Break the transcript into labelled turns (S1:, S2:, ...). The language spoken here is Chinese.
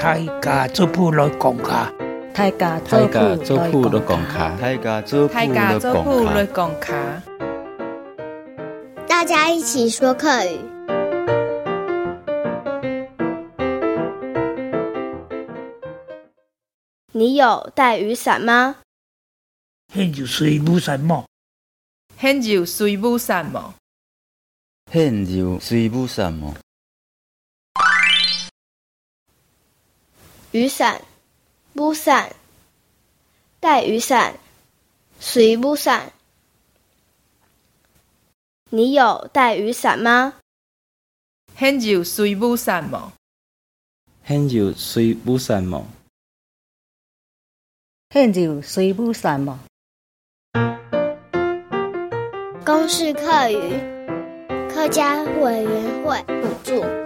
S1: 大家做谱来讲卡，
S2: 大家做谱来讲卡，
S3: 大家做谱来讲卡，
S4: 大家一起说客语。你有带雨伞吗？
S1: 现就水母伞么？
S3: 现就水母伞么？
S5: 现就水母伞么？
S4: 雨伞、母伞、带雨伞、水母伞。你有带雨伞吗？
S3: 现就水母伞么？
S5: 现就水母伞么？
S2: 现就水母伞么？
S4: 公视客语，客家委员会补助。